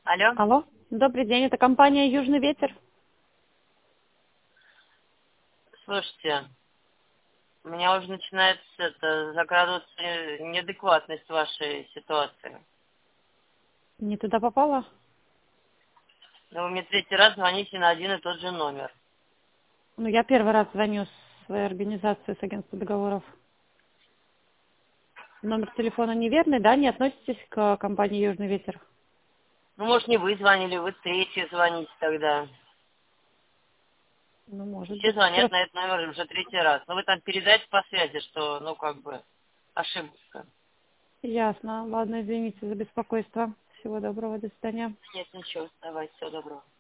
Алло. Алло, добрый день, это компания «Южный ветер». Слушайте, у меня уже начинается закрадываться неадекватность вашей ситуации. Не туда попала? Но вы мне третий раз звоните на один и тот же номер. Ну, я первый раз звоню с своей организации, с агентства договоров. Номер телефона неверный, да? Не относитесь к компании «Южный ветер»? Ну, может, не вы звонили, вы третий звоните тогда. Ну, может Все быть. звонят Просто на этот номер уже третий раз. Но вы там передайте по связи, что, ошибка. ясно. Ладно, извините за беспокойство. Всего доброго, до свидания. Нет, ничего, давайте, всего доброго.